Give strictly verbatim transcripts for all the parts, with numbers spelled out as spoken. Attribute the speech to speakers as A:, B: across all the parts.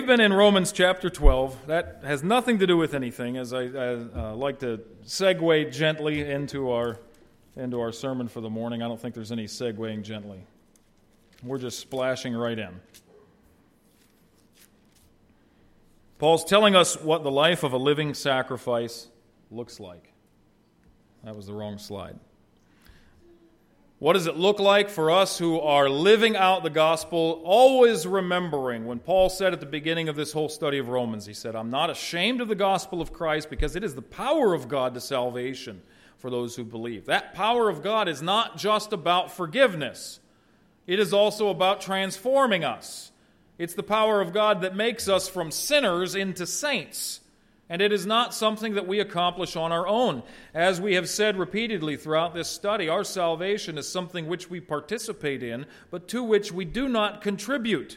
A: We've been in Romans chapter twelve. That has nothing to do with anything, as I, I uh, like to segue gently into our into our sermon for the morning. I don't think there's any segueing gently. We're just splashing right in. Paul's telling us what the life of a living sacrifice looks like. That was the wrong slide. What does it look like for us who are living out the gospel, always remembering when Paul said at the beginning of this whole study of Romans, he said, I'm not ashamed of the gospel of Christ because it is the power of God to salvation for those who believe. That power of God is not just about forgiveness. It is also about transforming us. It's the power of God that makes us from sinners into saints. And it is not something that we accomplish on our own. As we have said repeatedly throughout this study, our salvation is something which we participate in, but to which we do not contribute.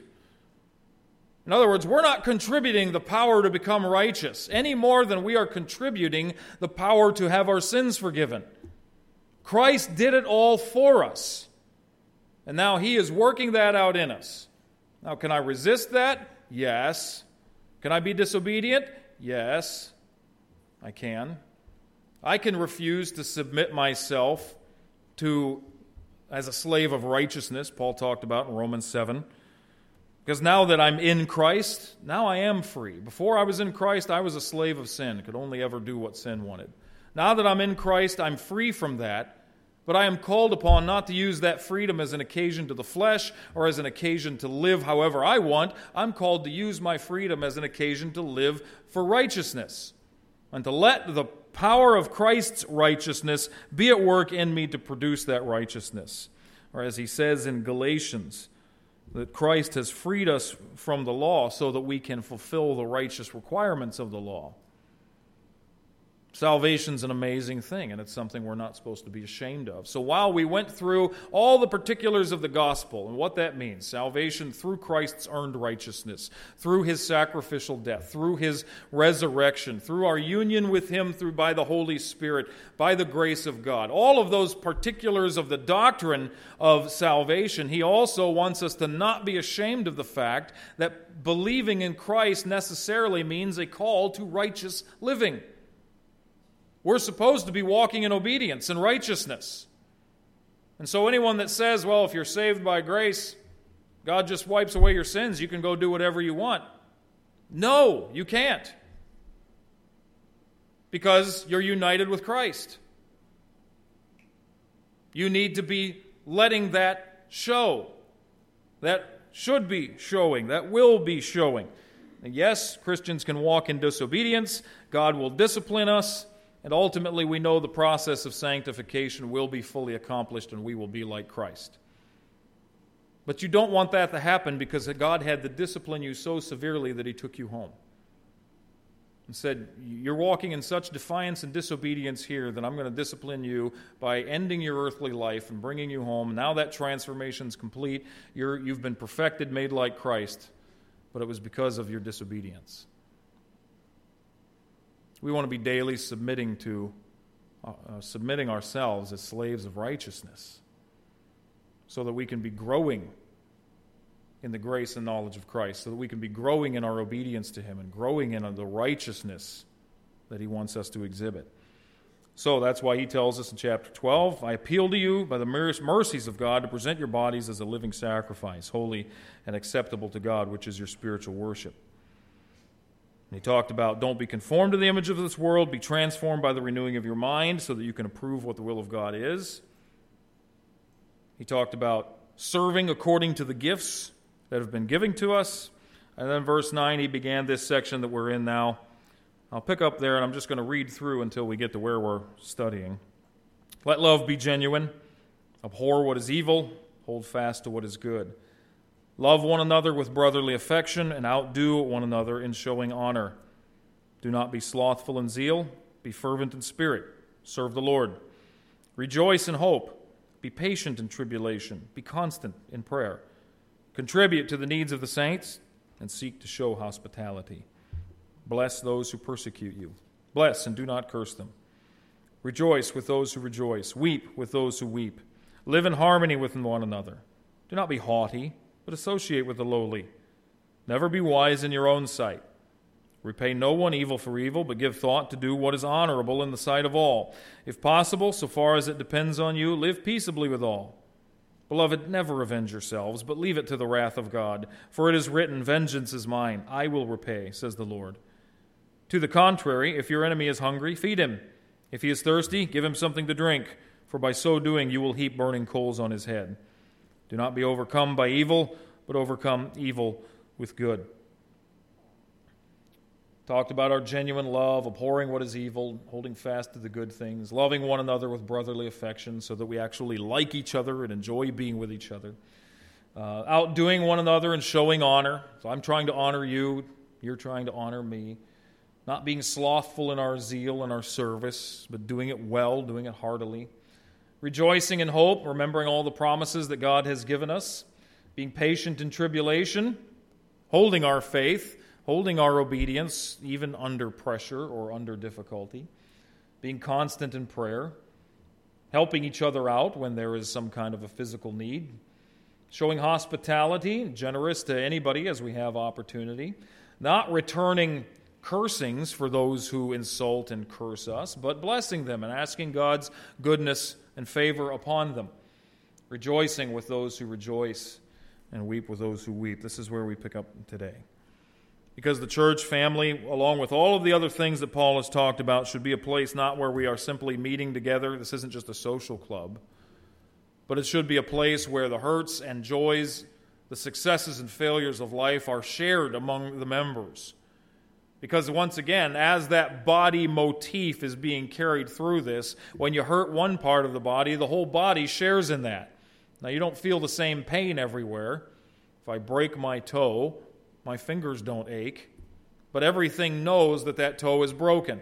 A: In other words, we're not contributing the power to become righteous any more than we are contributing the power to have our sins forgiven. Christ did it all for us. And now He is working that out in us. Now, can I resist that? Yes. Can I be disobedient? Yes, I can. I can refuse to submit myself to as a slave of righteousness, Paul talked about in Romans seven. Because now that I'm in Christ, now I am free. Before I was in Christ, I was a slave of sin, could only ever do what sin wanted. Now that I'm in Christ, I'm free from that, but I am called upon not to use that freedom as an occasion to the flesh or as an occasion to live however I want. I'm called to use my freedom as an occasion to live for righteousness and to let the power of Christ's righteousness be at work in me to produce that righteousness. Or as he says in Galatians, that Christ has freed us from the law so that we can fulfill the righteous requirements of the law. Salvation's an amazing thing, and it's something we're not supposed to be ashamed of. So while we went through all the particulars of the gospel and what that means, salvation through Christ's earned righteousness, through His sacrificial death, through His resurrection, through our union with Him through by the Holy Spirit, by the grace of God, all of those particulars of the doctrine of salvation, He also wants us to not be ashamed of the fact that believing in Christ necessarily means a call to righteous living. We're supposed to be walking in obedience and righteousness. And so anyone that says, well, if you're saved by grace, God just wipes away your sins, you can go do whatever you want. No, you can't. Because you're united with Christ. You need to be letting that show. That should be showing. That will be showing. And yes, Christians can walk in disobedience. God will discipline us. And ultimately, we know the process of sanctification will be fully accomplished and we will be like Christ. But you don't want that to happen because God had to discipline you so severely that He took you home. And said, you're walking in such defiance and disobedience here that I'm going to discipline you by ending your earthly life and bringing you home. Now that transformation's complete. You're, you've been perfected, made like Christ. But it was because of your disobedience. We want to be daily submitting to, uh, submitting ourselves as slaves of righteousness so that we can be growing in the grace and knowledge of Christ, so that we can be growing in our obedience to Him and growing in the righteousness that He wants us to exhibit. So that's why he tells us in chapter twelve, I appeal to you by the mercies of God to present your bodies as a living sacrifice, holy and acceptable to God, which is your spiritual worship. He talked about don't be conformed to the image of this world, be transformed by the renewing of your mind so that you can approve what the will of God is. He talked about serving according to the gifts that have been given to us. And then verse nine, he began this section that we're in now. I'll pick up there and I'm just going to read through until we get to where we're studying. Let love be genuine. Abhor what is evil. Hold fast to what is good. Love one another with brotherly affection and outdo one another in showing honor. Do not be slothful in zeal. Be fervent in spirit. Serve the Lord. Rejoice in hope. Be patient in tribulation. Be constant in prayer. Contribute to the needs of the saints and seek to show hospitality. Bless those who persecute you. Bless and do not curse them. Rejoice with those who rejoice. Weep with those who weep. Live in harmony with one another. Do not be haughty, but associate with the lowly. Never be wise in your own sight. Repay no one evil for evil, but give thought to do what is honorable in the sight of all. If possible, so far as it depends on you, live peaceably with all. Beloved, never avenge yourselves, but leave it to the wrath of God. For it is written, vengeance is mine, I will repay, says the Lord. To the contrary, if your enemy is hungry, feed him. If he is thirsty, give him something to drink, for by so doing you will heap burning coals on his head. Do not be overcome by evil, but overcome evil with good. Talked about our genuine love, abhorring what is evil, holding fast to the good things, loving one another with brotherly affection so that we actually like each other and enjoy being with each other. Uh, outdoing one another and showing honor. So I'm trying to honor you, you're trying to honor me. Not being slothful in our zeal and our service, but doing it well, doing it heartily. Rejoicing in hope, remembering all the promises that God has given us. Being patient in tribulation, holding our faith, holding our obedience, even under pressure or under difficulty, being constant in prayer, helping each other out when there is some kind of a physical need, showing hospitality, generous to anybody as we have opportunity, not returning cursings for those who insult and curse us, but blessing them and asking God's goodness and favor upon them, rejoicing with those who rejoice and weep with those who weep. This is where we pick up today. Because the church family, along with all of the other things that Paul has talked about, should be a place not where we are simply meeting together. This isn't just a social club. But it should be a place where the hurts and joys, the successes and failures of life are shared among the members. Because once again, as that body motif is being carried through this, when you hurt one part of the body, the whole body shares in that. Now, you don't feel the same pain everywhere. If I break my toe, my fingers don't ache, but everything knows that that toe is broken.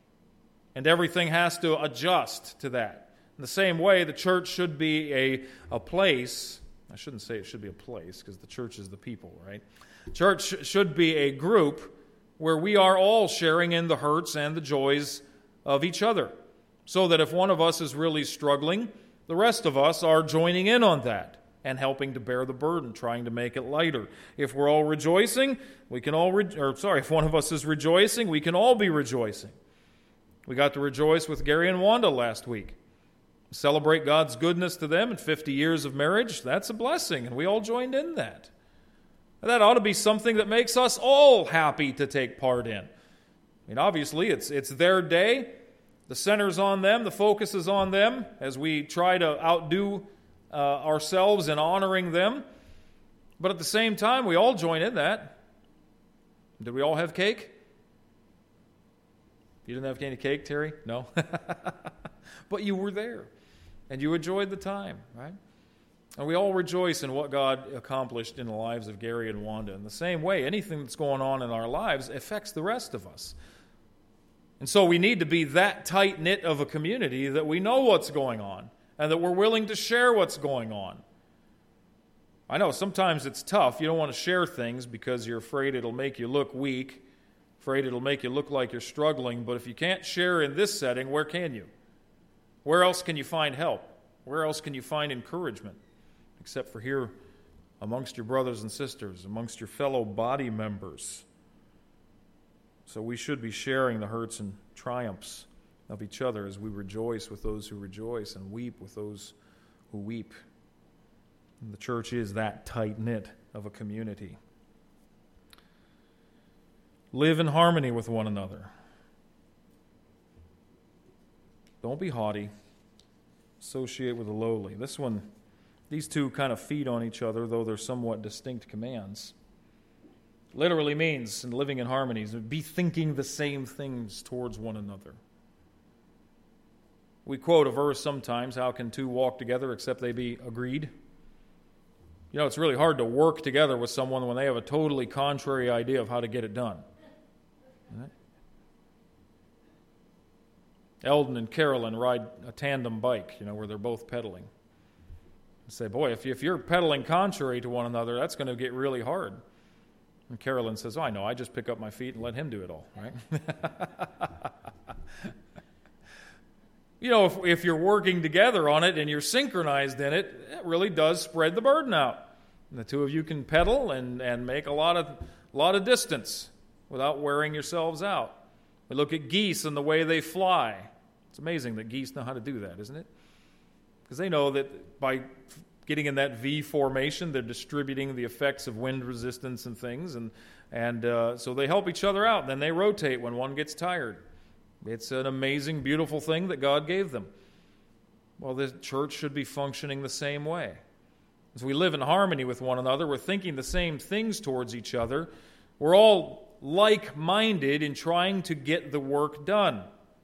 A: And everything has to adjust to that. In the same way, the church should be a, a place, I shouldn't say it should be a place, because the church is the people, right? Church should be a group where we are all sharing in the hurts and the joys of each other, so that if one of us is really struggling, the rest of us are joining in on that and helping to bear the burden, trying to make it lighter. If we're all rejoicing, we can all, re- or sorry, if one of us is rejoicing, we can all be rejoicing. We got to rejoice with Gary and Wanda last week. Celebrate God's goodness to them in fifty years of marriage. That's a blessing, and we all joined in that. That ought to be something that makes us all happy to take part in. I mean, obviously, it's it's their day. The center's on them. The focus is on them as we try to outdo uh, ourselves in honoring them. But at the same time, we all join in that. Did we all have cake? You didn't have any cake, Terry? No? But you were there, and you enjoyed the time, right? And we all rejoice in what God accomplished in the lives of Gary and Wanda. In the same way, anything that's going on in our lives affects the rest of us. And so we need to be that tight-knit of a community that we know what's going on and that we're willing to share what's going on. I know sometimes it's tough. You don't want to share things because you're afraid it'll make you look weak, afraid it'll make you look like you're struggling. But if you can't share in this setting, where can you? Where else can you find help? Where else can you find encouragement? Except for here amongst your brothers and sisters, amongst your fellow body members. So we should be sharing the hurts and triumphs of each other as we rejoice with those who rejoice and weep with those who weep. And the church is that tight-knit of a community. Live in harmony with one another. Don't be haughty. Associate with the lowly. This one, these two kind of feed on each other, though they're somewhat distinct commands. Literally means, in living in harmony, be thinking the same things towards one another. We quote a verse sometimes, how can two walk together except they be agreed? You know, it's really hard to work together with someone when they have a totally contrary idea of how to get it done. Right? Eldon and Carolyn ride a tandem bike, you know, where they're both pedaling. And say, boy, if, you, if you're pedaling contrary to one another, that's going to get really hard. And Carolyn says, oh, I know, I just pick up my feet and let him do it all, right? You know, if, if you're working together on it and you're synchronized in it, it really does spread the burden out. And the two of you can pedal and, and make a lot of a lot of distance without wearing yourselves out. We look at geese and the way they fly. It's amazing that geese know how to do that, isn't it? Because they know that by getting in that V formation, they're distributing the effects of wind resistance and things, and and uh, so they help each other out. And then they rotate when one gets tired. It's an amazing, beautiful thing that God gave them. Well, the church should be functioning the same way. As we live in harmony with one another, we're thinking the same things towards each other. We're all like-minded in trying to get the work done.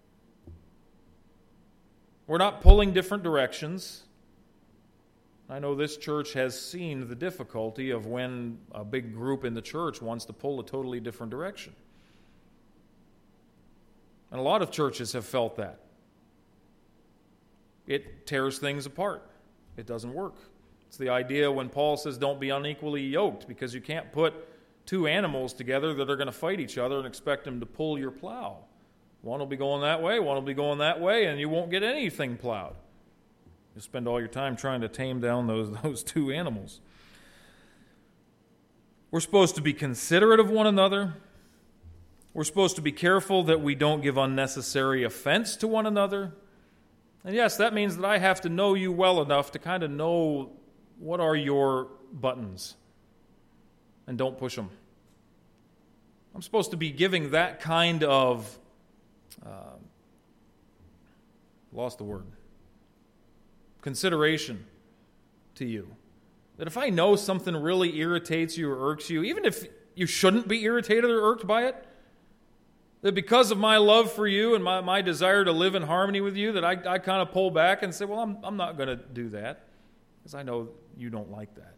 A: We're not pulling different directions. I know this church has seen the difficulty of when a big group in the church wants to pull a totally different direction. And a lot of churches have felt that. It tears things apart. It doesn't work. It's the idea when Paul says don't be unequally yoked, because you can't put two animals together that are going to fight each other and expect them to pull your plow. One will be going that way, one will be going that way, and you won't get anything plowed. You spend all your time trying to tame down those, those two animals. We're supposed to be considerate of one another. We're supposed to be careful that we don't give unnecessary offense to one another. And yes, that means that I have to know you well enough to kind of know what are your buttons, and don't push them. I'm supposed to be giving that kind of, uh, lost the word, consideration to you. That if I know something really irritates you or irks you, even if you shouldn't be irritated or irked by it, that because of my love for you and my, my desire to live in harmony with you, that I, I kind of pull back and say, well, I'm, I'm not going to do that, because I know you don't like that.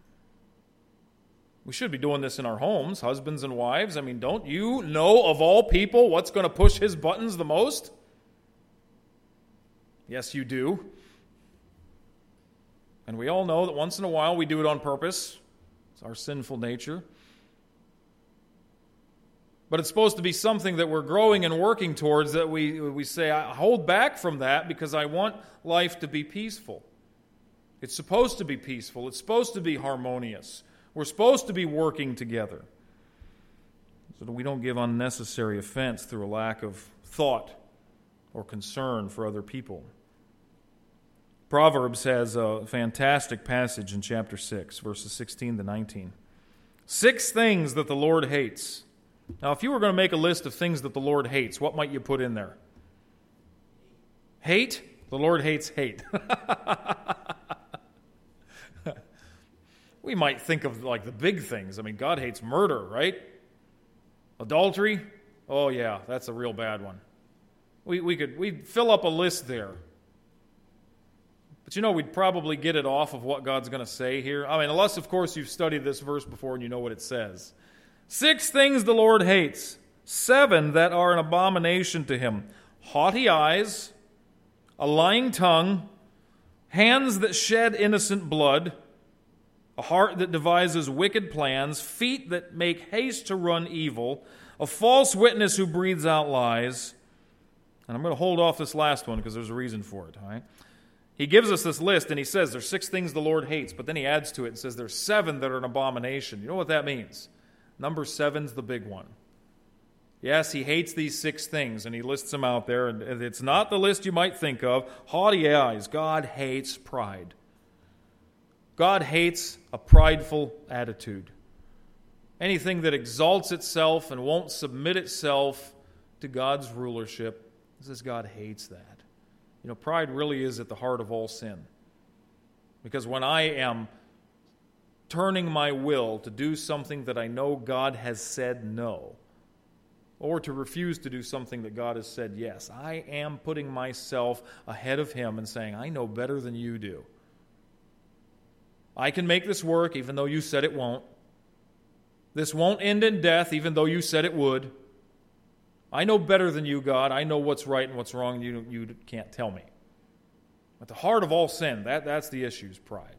A: We should be doing this in our homes, husbands and wives. I mean, don't you know of all people what's going to push his buttons the most? Yes, you do. And we all know that once in a while we do it on purpose. It's our sinful nature. But it's supposed to be something that we're growing and working towards, that we, we say, I hold back from that because I want life to be peaceful. It's supposed to be peaceful. It's supposed to be harmonious. We're supposed to be working together so that we don't give unnecessary offense through a lack of thought or concern for other people. Proverbs has a fantastic passage in chapter six, verses sixteen to nineteen. Six things that the Lord hates. Now, if you were going to make a list of things that the Lord hates, what might you put in there? Hate? The Lord hates hate. We might think of like the big things. I mean, God hates murder, right? Adultery? Oh yeah, that's a real bad one. We we could we'd fill up a list there. But you know, we'd probably get it off of what God's going to say here. I mean, unless, of course, you've studied this verse before and you know what it says. Six things the Lord hates. Seven that are an abomination to him. Haughty eyes, a lying tongue, hands that shed innocent blood, a heart that devises wicked plans, feet that make haste to run evil, a false witness who breathes out lies. And I'm going to hold off this last one because there's a reason for it. All right? He gives us this list and he says there's six things the Lord hates, but then he adds to it and says there's seven that are an abomination. You know what that means? Number seven's the big one. Yes, he hates these six things, and he lists them out there, and it's not the list you might think of. Haughty eyes. God hates pride. God hates a prideful attitude. Anything that exalts itself and won't submit itself to God's rulership, he says God hates that. You know, pride really is at the heart of all sin. Because when I am turning my will to do something that I know God has said no, or to refuse to do something that God has said yes, I am putting myself ahead of him and saying, I know better than you do. I can make this work even though you said it won't. This won't end in death even though you said it would. I know better than you, God. I know what's right and what's wrong, and you, you can't tell me. At the heart of all sin, that, that's the issue, is pride.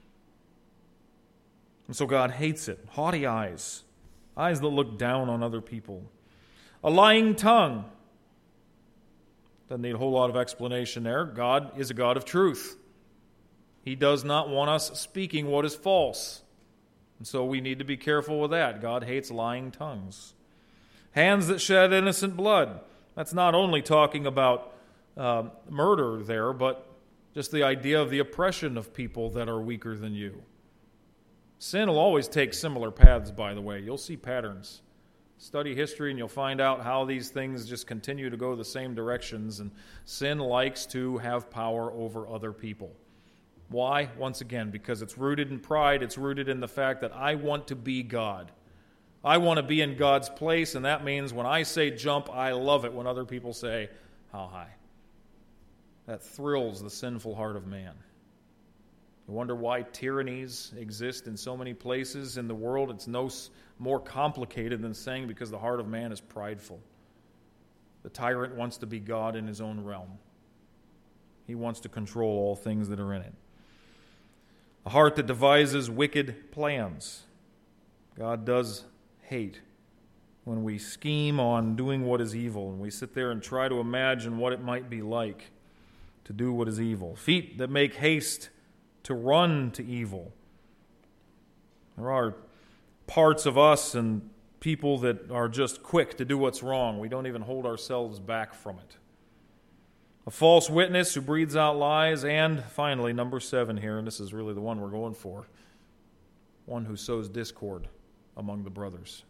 A: And so God hates it. Haughty eyes. Eyes that look down on other people. A lying tongue. Doesn't need a whole lot of explanation there. God is a God of truth. He does not want us speaking what is false. And so we need to be careful with that. God hates lying tongues. Hands that shed innocent blood. That's not only talking about uh, murder there, but just the idea of the oppression of people that are weaker than you. Sin will always take similar paths, by the way. You'll see patterns. Study history and you'll find out how these things just continue to go the same directions, and sin likes to have power over other people. Why? Once again, because it's rooted in pride. It's rooted in the fact that I want to be God. I want to be in God's place, and that means when I say jump, I love it when other people say, how high? That thrills the sinful heart of man. You wonder why tyrannies exist in so many places in the world. It's no more complicated than saying because the heart of man is prideful. The tyrant wants to be God in his own realm. He wants to control all things that are in it. A heart that devises wicked plans. God does hate when we scheme on doing what is evil and we sit there and try to imagine what it might be like to do what is evil. Feet that make haste to run to evil. There are parts of us and people that are just quick to do what's wrong. We don't even hold ourselves back from it. A false witness who breathes out lies, and finally, number seven here, and this is really the one we're going for, one who sows discord among the brothers.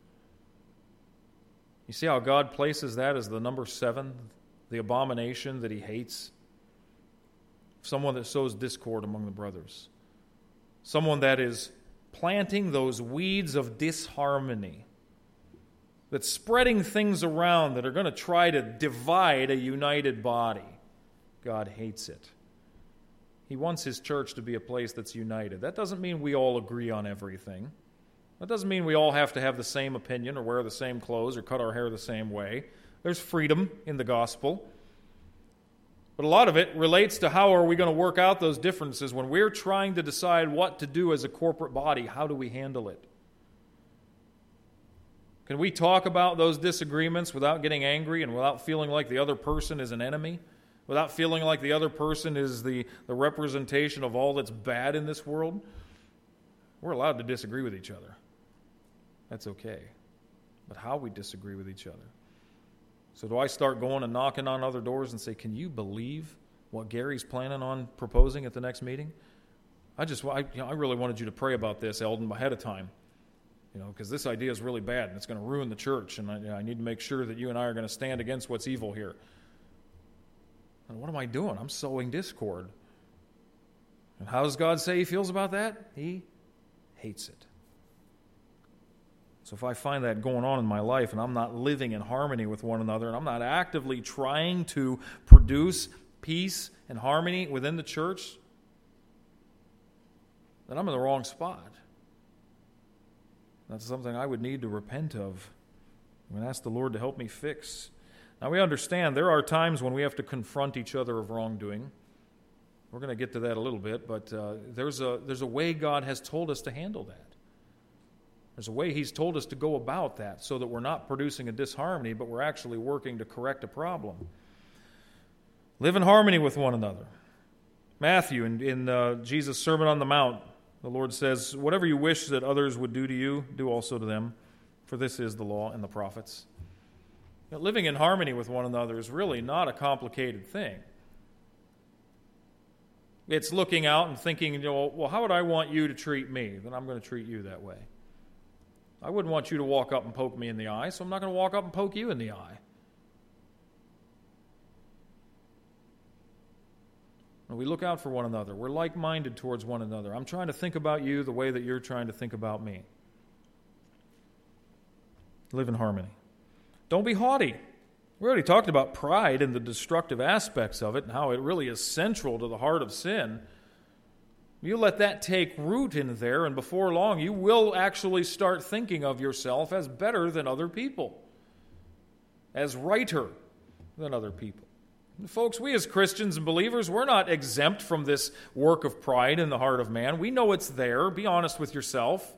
A: You see how God places that as the number seven, the abomination that he hates? Someone that sows discord among the brothers. Someone that is planting those weeds of disharmony, that's spreading things around that are going to try to divide a united body. God hates it. He wants his church to be a place that's united. That doesn't mean we all agree on everything. That doesn't mean we all have to have the same opinion or wear the same clothes or cut our hair the same way. There's freedom in the gospel. But a lot of it relates to how are we going to work out those differences when we're trying to decide what to do as a corporate body. How do we handle it? Can we talk about those disagreements without getting angry and without feeling like the other person is an enemy? Without feeling like the other person is the, the representation of all that's bad in this world? We're allowed to disagree with each other. That's okay. But how we disagree with each other. So do I start going and knocking on other doors and say, can you believe what Gary's planning on proposing at the next meeting? I just, I, you know, I really wanted you to pray about this, Eldon, ahead of time. You know, because this idea is really bad and it's going to ruin the church, and I, you know, I need to make sure that you and I are going to stand against what's evil here. And what am I doing? I'm sowing discord. And how does God say he feels about that? He hates it. So if I find that going on in my life and I'm not living in harmony with one another and I'm not actively trying to produce peace and harmony within the church, then I'm in the wrong spot. That's something I would need to repent of and ask the Lord to help me fix. Now we understand there are times when we have to confront each other of wrongdoing. We're going to get to that a little bit, but uh, there's a there's a way God has told us to handle that. There's a way he's told us to go about that so that we're not producing a disharmony, but we're actually working to correct a problem. Live in harmony with one another. Matthew, in, in uh, Jesus' Sermon on the Mount, the Lord says, whatever you wish that others would do to you, do also to them, for this is the law and the prophets. Now, living in harmony with one another is really not a complicated thing. It's looking out and thinking, you know, well, how would I want you to treat me? Then I'm going to treat you that way. I wouldn't want you to walk up and poke me in the eye, so I'm not going to walk up and poke you in the eye. And we look out for one another. We're like-minded towards one another. I'm trying to think about you the way that you're trying to think about me. Live in harmony. Don't be haughty. We already talked about pride and the destructive aspects of it and how it really is central to the heart of sin. You let that take root in there, and before long you will actually start thinking of yourself as better than other people, as righter than other people. And folks, we as Christians and believers, we're not exempt from this work of pride in the heart of man. We know it's there. Be honest with yourself.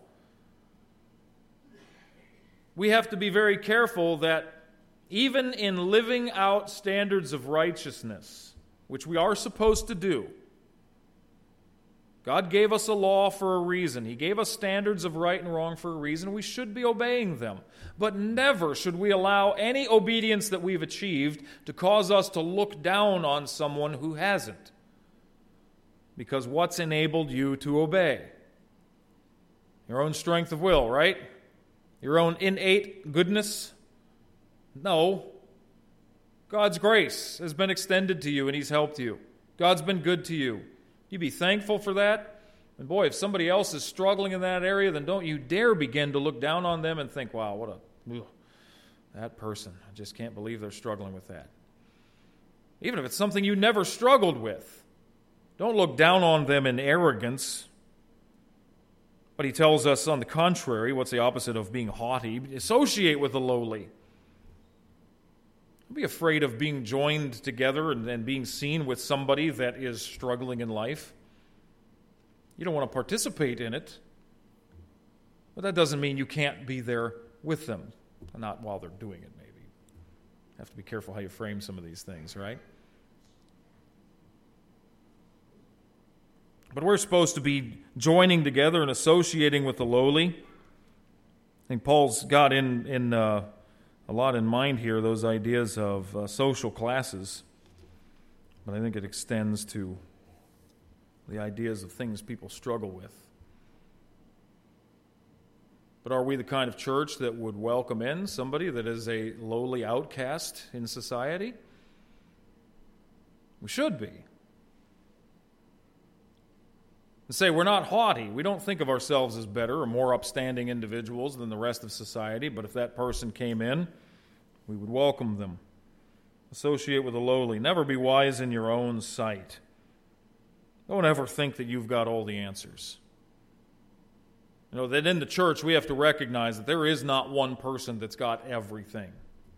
A: We have to be very careful that even in living out standards of righteousness, which we are supposed to do, God gave us a law for a reason. He gave us standards of right and wrong for a reason. We should be obeying them. But never should we allow any obedience that we've achieved to cause us to look down on someone who hasn't. Because what's enabled you to obey? Your own strength of will, right? Your own innate goodness? No. God's grace has been extended to you and He's helped you. God's been good to you. You be thankful for that. And boy, if somebody else is struggling in that area, then don't you dare begin to look down on them and think, wow, what a, ugh, that person. I just can't believe they're struggling with that. Even if it's something you never struggled with. Don't look down on them in arrogance. But he tells us, on the contrary, what's the opposite of being haughty? Associate with the lowly. Don't be afraid of being joined together and, and being seen with somebody that is struggling in life. You don't want to participate in it. But that doesn't mean you can't be there with them. Not while they're doing it, maybe. You have to be careful how you frame some of these things, right? But we're supposed to be joining together and associating with the lowly. I think Paul's got in, in uh, a lot in mind here, those ideas of uh, social classes. But I think it extends to the ideas of things people struggle with. But are we the kind of church that would welcome in somebody that is a lowly outcast in society? We should be. And say we're not haughty. We don't think of ourselves as better or more upstanding individuals than the rest of society, but if that person came in, we would welcome them. Associate with the lowly. Never be wise in your own sight. Don't ever think that you've got all the answers. You know, that in the church we have to recognize that there is not one person that's got everything.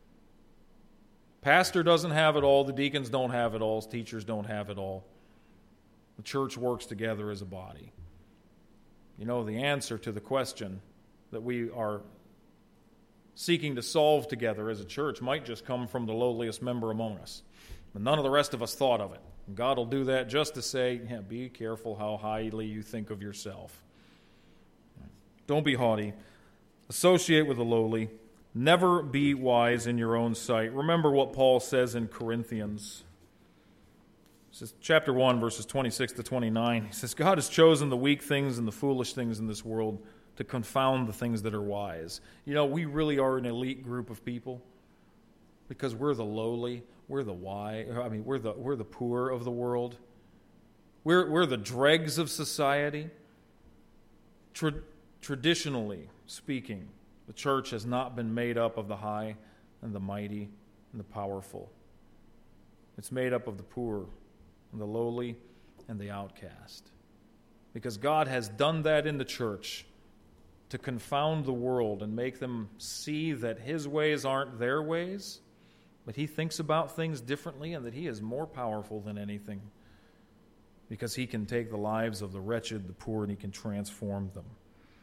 A: Pastor doesn't have it all, the deacons don't have it all, teachers don't have it all. The church works together as a body. You know, the answer to the question that we are seeking to solve together as a church might just come from the lowliest member among us. But none of the rest of us thought of it. And God will do that just to say, yeah, be careful how highly you think of yourself. Don't be haughty. Associate with the lowly. Never be wise in your own sight. Remember what Paul says in Corinthians. This is chapter one, verses twenty-six to twenty-nine. He says, God has chosen the weak things and the foolish things in this world to confound the things that are wise. You know, we really are an elite group of people because we're the lowly, we're the wise, I mean, we're the we're the poor of the world. We're we're the dregs of society. Tra- traditionally speaking, the church has not been made up of the high and the mighty and the powerful. It's made up of the poor and the lowly and the outcast. Because God has done that in the church to confound the world and make them see that His ways aren't their ways, but He thinks about things differently and that He is more powerful than anything because He can take the lives of the wretched, the poor, and He can transform them.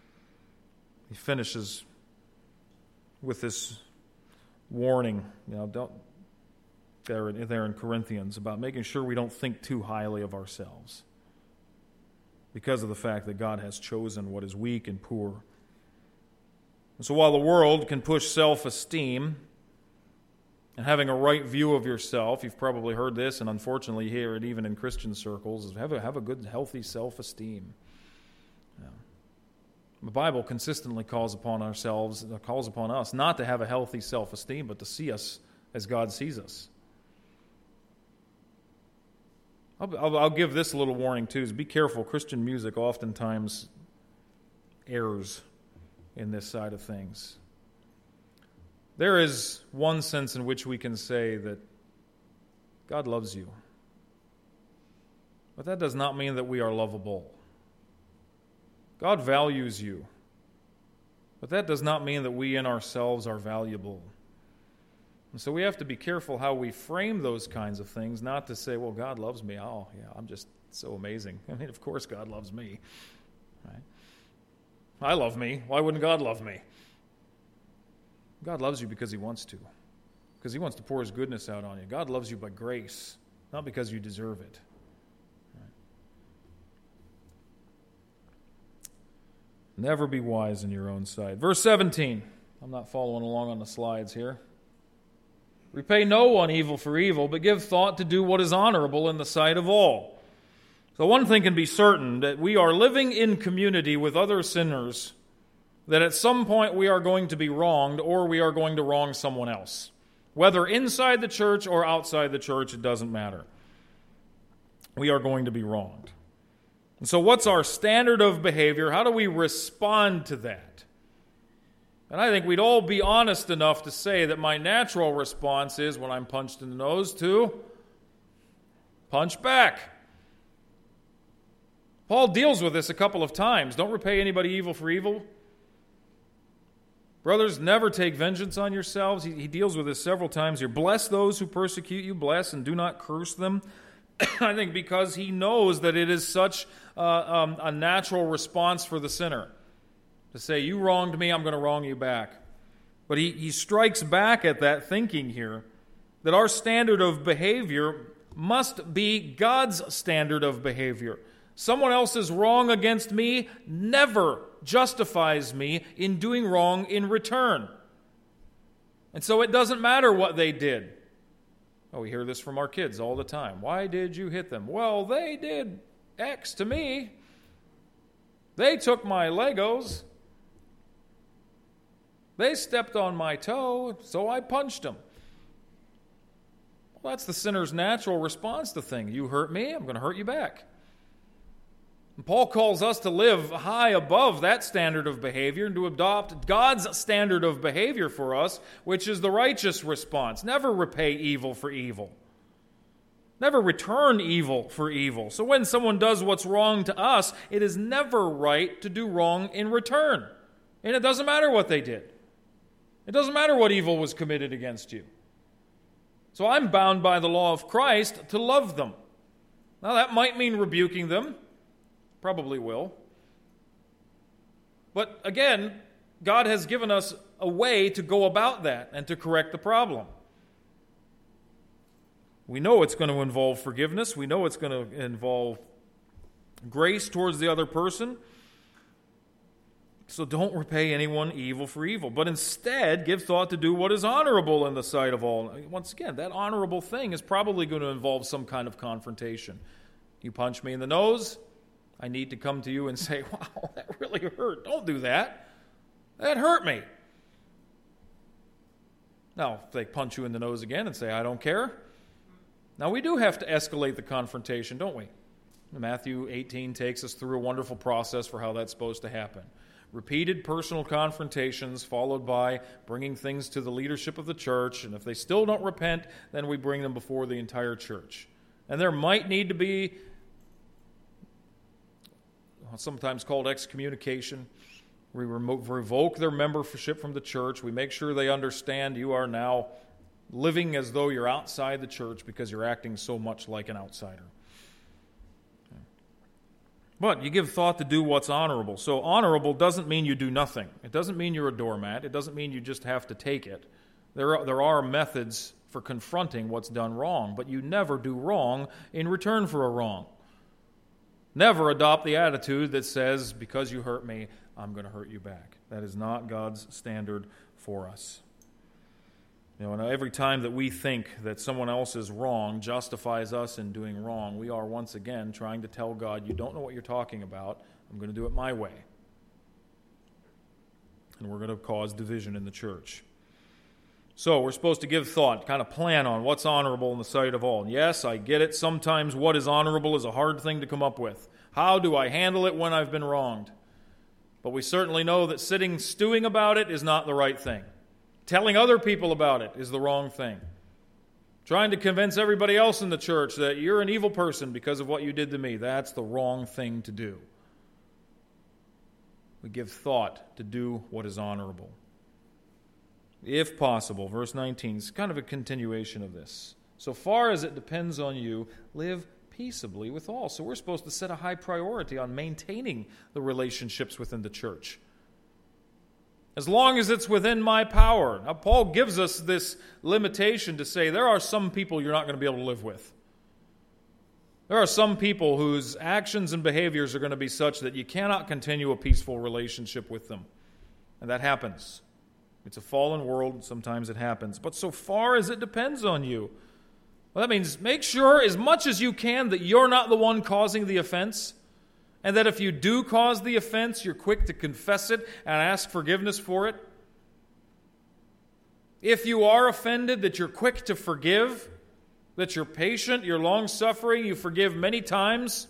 A: He finishes with this warning, you know, don't There, there in Corinthians about making sure we don't think too highly of ourselves because of the fact that God has chosen what is weak and poor. And so while the world can push self-esteem and having a right view of yourself, you've probably heard this, and unfortunately you hear it even in Christian circles, is have a, have a good, healthy self-esteem. Yeah. The Bible consistently calls upon ourselves, calls upon us not to have a healthy self-esteem, but to see us as God sees us. I'll, I'll, I'll give this a little warning too, is be careful. Christian music oftentimes errs in this side of things. There is one sense in which we can say that God loves you. But that does not mean that we are lovable. God values you. But that does not mean that we in ourselves are valuable. And so we have to be careful how we frame those kinds of things, not to say, well, God loves me. Oh, yeah, I'm just so amazing. I mean, of course God loves me. Right? I love me. Why wouldn't God love me? God loves you because He wants to. Because He wants to pour His goodness out on you. God loves you by grace, not because you deserve it. Right? Never be wise in your own sight. Verse seventeen. I'm not following along on the slides here. Repay no one evil for evil, but give thought to do what is honorable in the sight of all. So one thing can be certain, that we are living in community with other sinners, that at some point we are going to be wronged, or we are going to wrong someone else. Whether inside the church or outside the church, it doesn't matter. We are going to be wronged. And so what's our standard of behavior? How do we respond to that? And I think we'd all be honest enough to say that my natural response is, when I'm punched in the nose, to punch back. Paul deals with this a couple of times. Don't repay anybody evil for evil. Brothers, never take vengeance on yourselves. He, he deals with this several times here. Bless those who persecute you. Bless and do not curse them. I think because he knows that it is such uh, um, a natural response for the sinner to say, you wronged me, I'm going to wrong you back. But he, he strikes back at that thinking here, that our standard of behavior must be God's standard of behavior. Someone else's wrong against me never justifies me in doing wrong in return. And so it doesn't matter what they did. Oh, we hear this from our kids all the time. Why did you hit them? Well, they did X to me. They took my Legos. They stepped on my toe, so I punched them. Well, that's the sinner's natural response to things. You hurt me, I'm going to hurt you back. And Paul calls us to live high above that standard of behavior and to adopt God's standard of behavior for us, which is the righteous response. Never repay evil for evil. Never return evil for evil. So when someone does what's wrong to us, it is never right to do wrong in return. And it doesn't matter what they did. It doesn't matter what evil was committed against you. So I'm bound by the law of Christ to love them. Now that might mean rebuking them. Probably will. But again, God has given us a way to go about that and to correct the problem. We know it's going to involve forgiveness. We know it's going to involve grace towards the other person. So don't repay anyone evil for evil, but instead give thought to do what is honorable in the sight of all. Once again, that honorable thing is probably going to involve some kind of confrontation. You punch me in the nose, I need to come to you and say, wow, that really hurt. Don't do that. That hurt me. Now, if they punch you in the nose again and say, I don't care. Now, we do have to escalate the confrontation, don't we? Matthew eighteen takes us through a wonderful process for how that's supposed to happen. Repeated personal confrontations followed by bringing things to the leadership of the church, and if they still don't repent, then we bring them before the entire church. And there might need to be sometimes called excommunication. We revoke their membership from the church. We make sure they understand you are now living as though you're outside the church because you're acting so much like an outsider. But you give thought to do what's honorable. So honorable doesn't mean you do nothing. It doesn't mean you're a doormat. It doesn't mean you just have to take it. There are, there are methods for confronting what's done wrong, but you never do wrong in return for a wrong. Never adopt the attitude that says, because you hurt me, I'm going to hurt you back. That is not God's standard for us. You know, and every time that we think that someone else is wrong justifies us in doing wrong, we are once again trying to tell God, you don't know what you're talking about. I'm going to do it my way. And we're going to cause division in the church. So we're supposed to give thought, kind of plan on what's honorable in the sight of all. And yes, I get it. Sometimes what is honorable is a hard thing to come up with. How do I handle it when I've been wronged? But we certainly know that sitting stewing about it is not the right thing. Telling other people about it is the wrong thing. Trying to convince everybody else in the church that you're an evil person because of what you did to me, that's the wrong thing to do. We give thought to do what is honorable. If possible, verse nineteen is kind of a continuation of this. So far as it depends on you, live peaceably with all. So we're supposed to set a high priority on maintaining the relationships within the church. As long as it's within my power. Now, Paul gives us this limitation to say there are some people you're not going to be able to live with. There are some people whose actions and behaviors are going to be such that you cannot continue a peaceful relationship with them. And that happens. It's a fallen world, and sometimes it happens. But so far as it depends on you, well, that means make sure as much as you can that you're not the one causing the offense, and that if you do cause the offense, you're quick to confess it and ask forgiveness for it. If you are offended, that you're quick to forgive, that you're patient, you're long-suffering, you forgive many times.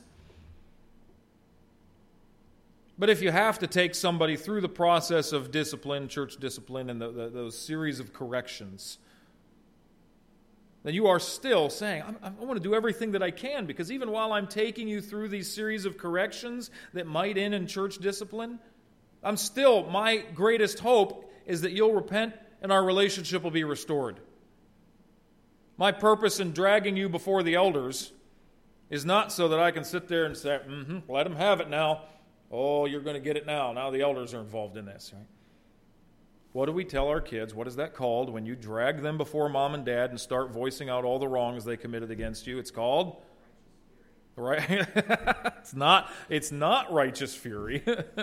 A: But if you have to take somebody through the process of discipline, church discipline, and the, the, those series of corrections, then you are still saying, I, I want to do everything that I can, because even while I'm taking you through these series of corrections that might end in church discipline, I'm still, my greatest hope is that you'll repent and our relationship will be restored. My purpose in dragging you before the elders is not so that I can sit there and say, mm-hmm, let them have it now. Oh, you're going to get it now. Now the elders are involved in this, right? What do we tell our kids? What is that called when you drag them before mom and dad and start voicing out all the wrongs they committed against you? It's called, right? it's not. It's not righteous fury.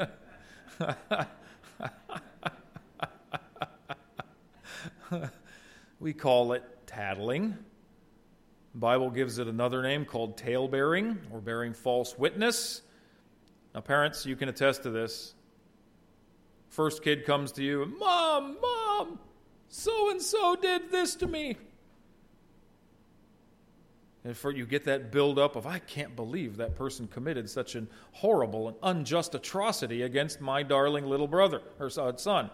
A: We call it tattling. The Bible gives it another name called tale-bearing or bearing false witness. Now, parents, you can attest to this. First kid comes to you, Mom, Mom, so-and-so did this to me. And for you get that build-up of, I can't believe that person committed such an horrible and unjust atrocity against my darling little brother or son.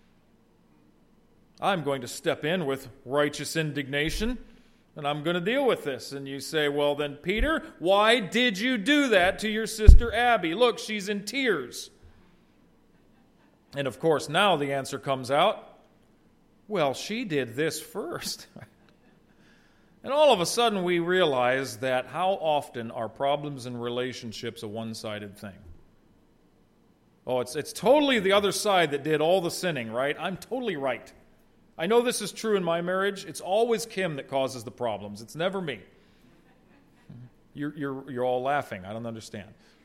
A: I'm going to step in with righteous indignation, and I'm going to deal with this. And you say, well, then, Peter, why did you do that to your sister Abby? Look, she's in tears. And, of course, now the answer comes out, well, she did this first. And all of a sudden we realize that how often are problems in relationships a one-sided thing? Oh, it's, it's totally the other side that did all the sinning, right? I'm totally right. I know this is true in my marriage. It's always Kim that causes the problems. It's never me. You're, you're, you're all laughing. I don't understand.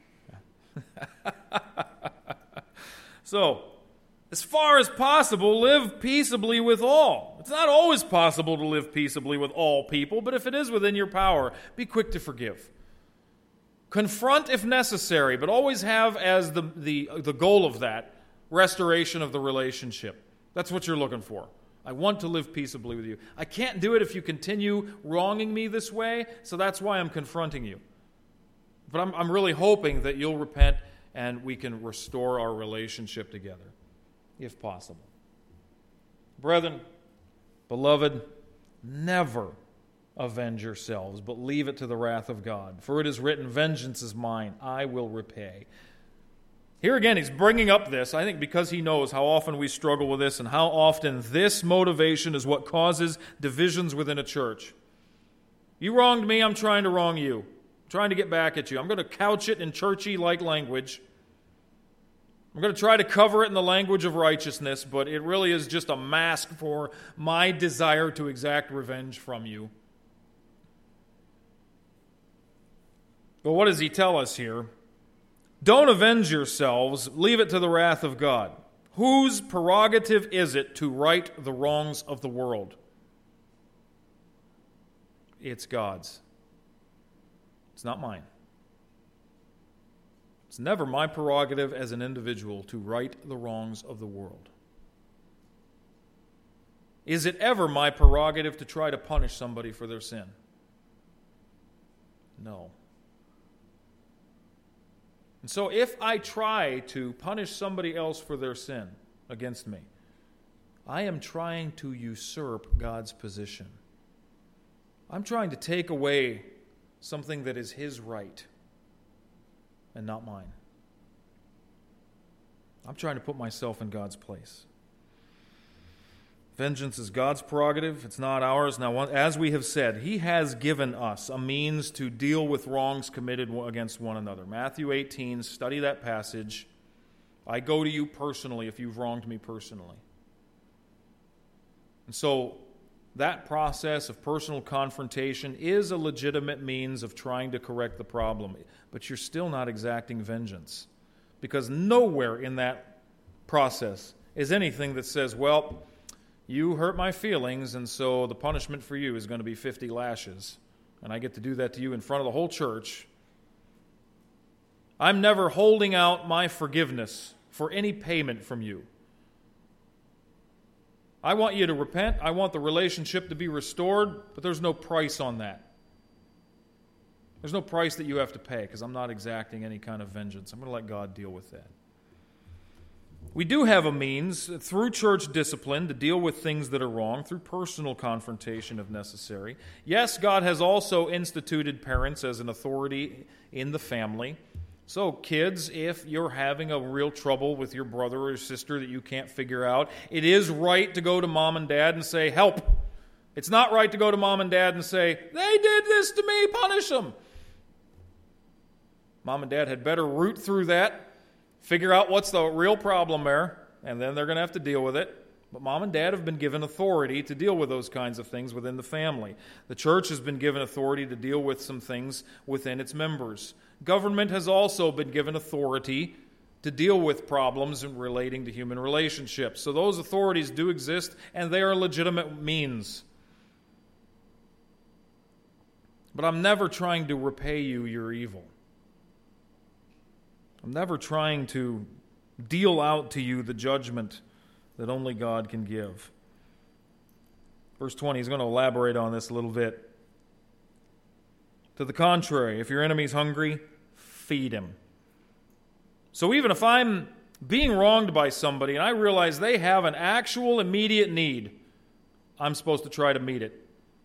A: So, as far as possible, live peaceably with all. It's not always possible to live peaceably with all people, but if it is within your power, be quick to forgive. Confront if necessary, but always have as the, the, the goal of that restoration of the relationship. That's what you're looking for. I want to live peaceably with you. I can't do it if you continue wronging me this way, so that's why I'm confronting you. But I'm, I'm really hoping that you'll repent and we can restore our relationship together, if possible. Brethren, beloved, never avenge yourselves, but leave it to the wrath of God. For it is written, vengeance is mine, I will repay. Here again, he's bringing up this, I think, because he knows how often we struggle with this and how often this motivation is what causes divisions within a church. You wronged me, I'm trying to wrong you. I'm trying to get back at you. I'm going to couch it in churchy-like language. I'm going to try to cover it in the language of righteousness, but it really is just a mask for my desire to exact revenge from you. But what does he tell us here? Don't avenge yourselves, leave it to the wrath of God. Whose prerogative is it to right the wrongs of the world? It's God's. It's not mine. It's never my prerogative as an individual to right the wrongs of the world. Is it ever my prerogative to try to punish somebody for their sin? No. And so if I try to punish somebody else for their sin against me, I am trying to usurp God's position. I'm trying to take away something that is His right and not mine. I'm trying to put myself in God's place. Vengeance is God's prerogative. It's not ours. Now, as we have said, He has given us a means to deal with wrongs committed against one another. Matthew eighteen, study that passage. I go to you personally if you've wronged me personally. And so, that process of personal confrontation is a legitimate means of trying to correct the problem, but you're still not exacting vengeance, because nowhere in that process is anything that says, well, you hurt my feelings, and so the punishment for you is going to be fifty lashes, and I get to do that to you in front of the whole church. I'm never holding out my forgiveness for any payment from you. I want you to repent. I want the relationship to be restored, but there's no price on that. There's no price that you have to pay, because I'm not exacting any kind of vengeance. I'm going to let God deal with that. We do have a means through church discipline to deal with things that are wrong, through personal confrontation if necessary. Yes, God has also instituted parents as an authority in the family. So kids, if you're having a real trouble with your brother or sister that you can't figure out, it is right to go to mom and dad and say, help. It's not right to go to mom and dad and say, they did this to me, punish them. Mom and dad had better root through that, figure out what's the real problem there, and then they're going to have to deal with it. But mom and dad have been given authority to deal with those kinds of things within the family. The church has been given authority to deal with some things within its members. Government has also been given authority to deal with problems relating to human relationships. So those authorities do exist, and they are legitimate means. But I'm never trying to repay you your evil. I'm never trying to deal out to you the judgment that only God can give. Verse twenty, he's going to elaborate on this a little bit. To the contrary, if your enemy's hungry, feed him. So even if I'm being wronged by somebody and I realize they have an actual immediate need, I'm supposed to try to meet it.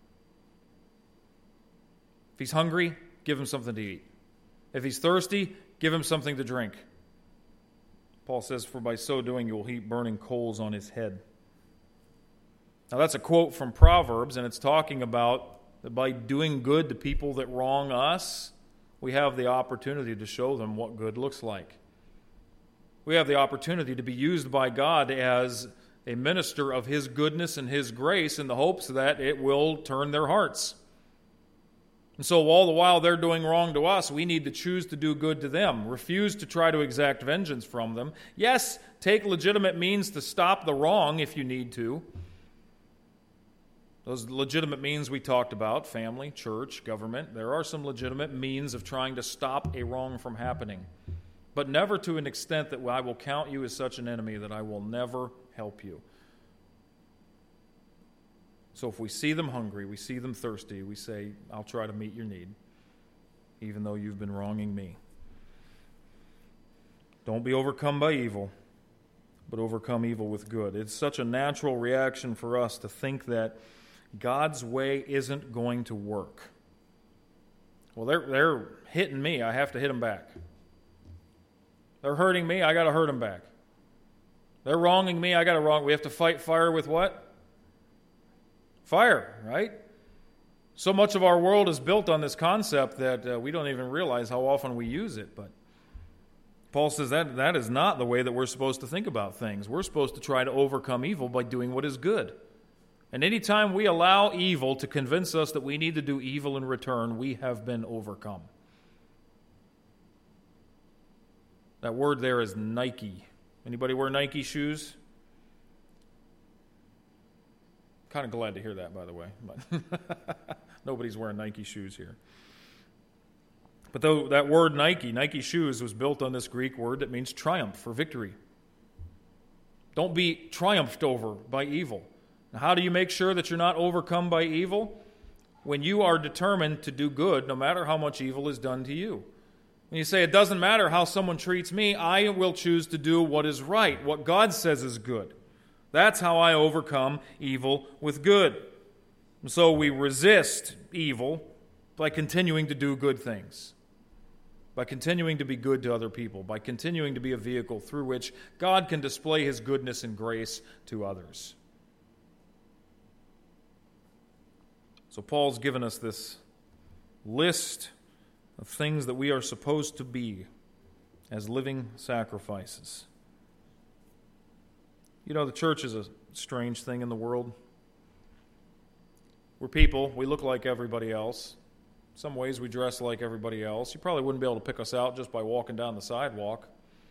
A: If he's hungry, give him something to eat. If he's thirsty, give him something to drink. Paul says, for by so doing you will heap burning coals on his head. Now that's a quote from Proverbs, and it's talking about that by doing good to people that wrong us, we have the opportunity to show them what good looks like. We have the opportunity to be used by God as a minister of His goodness and His grace in the hopes that it will turn their hearts. And so all the while they're doing wrong to us, we need to choose to do good to them. Refuse to try to exact vengeance from them. Yes, take legitimate means to stop the wrong if you need to. Those legitimate means we talked about, family, church, government, there are some legitimate means of trying to stop a wrong from happening. But never to an extent that I will count you as such an enemy that I will never help you. So if we see them hungry, we see them thirsty, we say, I'll try to meet your need, even though you've been wronging me. Don't be overcome by evil, but overcome evil with good. It's such a natural reaction for us to think that God's way isn't going to work. Well, they're, they're hitting me, I have to hit them back. They're hurting me, I got to hurt them back. They're wronging me, I got to wrong. We have to fight fire with what? Fire, right? So much of our world is built on this concept that uh, we don't even realize how often we use it. But Paul says that that is not the way that we're supposed to think about things. We're supposed to try to overcome evil by doing what is good. And anytime we allow evil to convince us that we need to do evil in return, we have been overcome. That word there is Nike. Anybody wear Nike shoes? Kind of glad to hear that, by the way. But nobody's wearing Nike shoes here. But though that word Nike, Nike shoes, was built on this Greek word that means triumph or victory. Don't be triumphed over by evil. Now, how do you make sure that you're not overcome by evil? When you are determined to do good, no matter how much evil is done to you. When you say, it doesn't matter how someone treats me, I will choose to do what is right, what God says is good. That's how I overcome evil with good. And so we resist evil by continuing to do good things, by continuing to be good to other people, by continuing to be a vehicle through which God can display His goodness and grace to others. So Paul's given us this list of things that we are supposed to be as living sacrifices. You know, the church is a strange thing in the world. We're people. We look like everybody else. In some ways, we dress like everybody else. You probably wouldn't be able to pick us out just by walking down the sidewalk.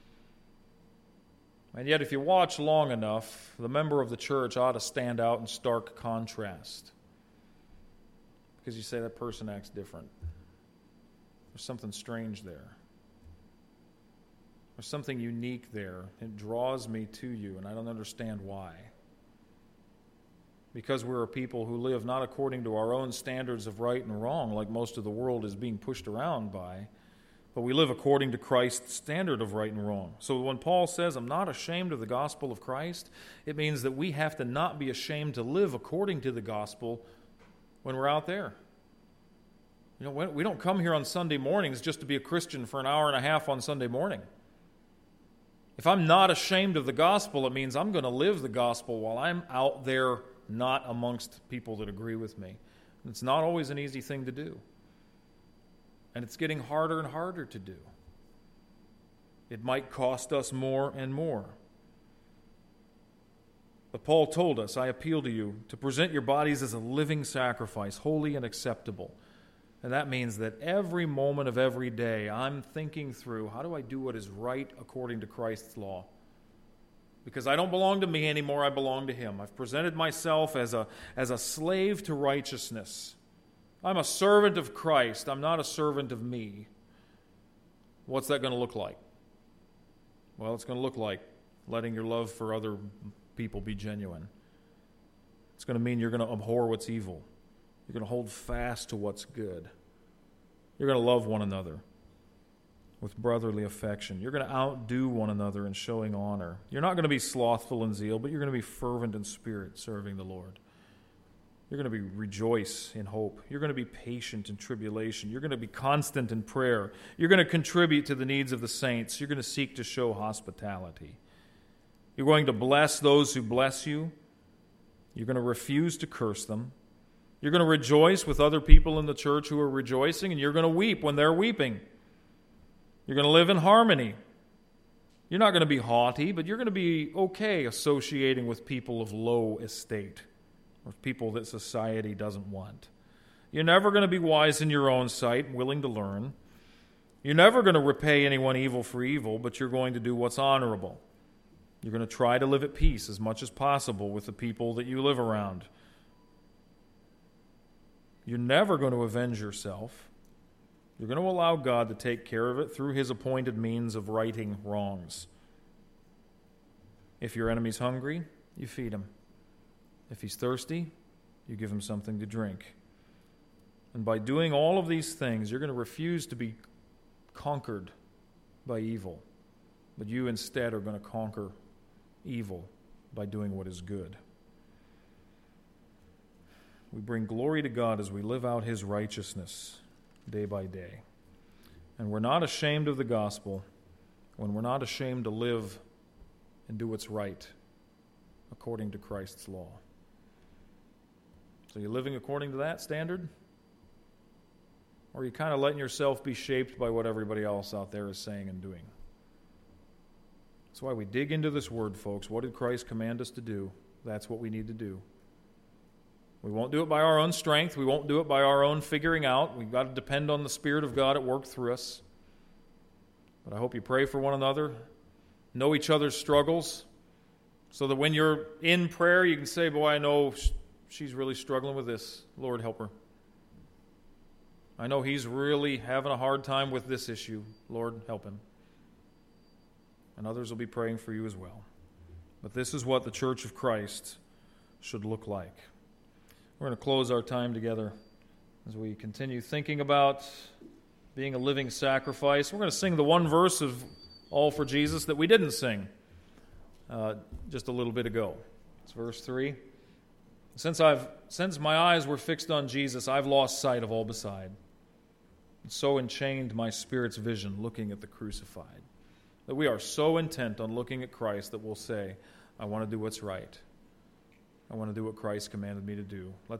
A: And yet, if you watch long enough, the member of the church ought to stand out in stark contrast. Because you say that person acts different. There's something strange there. There's something unique there. It draws me to you, and I don't understand why. Because we're a people who live not according to our own standards of right and wrong, like most of the world is being pushed around by, but we live according to Christ's standard of right and wrong. So when Paul says, I'm not ashamed of the gospel of Christ, it means that we have to not be ashamed to live according to the gospel when we're out there. You know, we don't come here on Sunday mornings just to be a Christian for an hour and a half on Sunday morning. If I'm not ashamed of the gospel, it means I'm going to live the gospel while I'm out there not amongst people that agree with me. It's not always an easy thing to do. And it's getting harder and harder to do. It might cost us more and more. But Paul told us, I appeal to you to present your bodies as a living sacrifice, holy and acceptable. And that means that every moment of every day, I'm thinking through, how do I do what is right according to Christ's law? Because I don't belong to me anymore, I belong to Him. I've presented myself as a, as a slave to righteousness. I'm a servant of Christ. I'm not a servant of me. What's that going to look like? Well, it's going to look like letting your love for other people be genuine. It's going to mean you're going to abhor what's evil. You're going to hold fast to what's good. You're going to love one another with brotherly affection. You're going to outdo one another in showing honor. You're not going to be slothful in zeal, but you're going to be fervent in spirit, serving the Lord. You're going to be rejoice in hope. You're going to be patient in tribulation. You're going to be constant in prayer. You're going to contribute to the needs of the saints. You're going to seek to show hospitality. You're going to bless those who bless you. You're going to refuse to curse them. You're going to rejoice with other people in the church who are rejoicing, and you're going to weep when they're weeping. You're going to live in harmony. You're not going to be haughty, but you're going to be okay associating with people of low estate, or people that society doesn't want. You're never going to be wise in your own sight, willing to learn. You're never going to repay anyone evil for evil, but you're going to do what's honorable. You're going to try to live at peace as much as possible with the people that you live around. You're never going to avenge yourself. You're going to allow God to take care of it through His appointed means of righting wrongs. If your enemy's hungry, you feed him. If he's thirsty, you give him something to drink. And by doing all of these things, you're going to refuse to be conquered by evil. But you instead are going to conquer evil by doing what is good. We bring glory to God as we live out His righteousness day by day. And we're not ashamed of the gospel when we're not ashamed to live and do what's right according to Christ's law. So you're living according to that standard? Or are you kind of letting yourself be shaped by what everybody else out there is saying and doing? That's why we dig into this word, folks. What did Christ command us to do? That's what we need to do. We won't do it by our own strength. We won't do it by our own figuring out. We've got to depend on the Spirit of God at work through us. But I hope you pray for one another, know each other's struggles, so that when you're in prayer, you can say, boy, I know she's really struggling with this. Lord, help her. I know he's really having a hard time with this issue. Lord, help him. And others will be praying for you as well. But this is what the Church of Christ should look like. We're going to close our time together as we continue thinking about being a living sacrifice. We're going to sing the one verse of All for Jesus that we didn't sing uh, just a little bit ago. It's verse three. Since I've since my eyes were fixed on Jesus, I've lost sight of all beside, and so enchained my spirit's vision looking at the crucified. That we are so intent on looking at Christ that we'll say, I want to do what's right. I want to do what Christ commanded me to do. Let's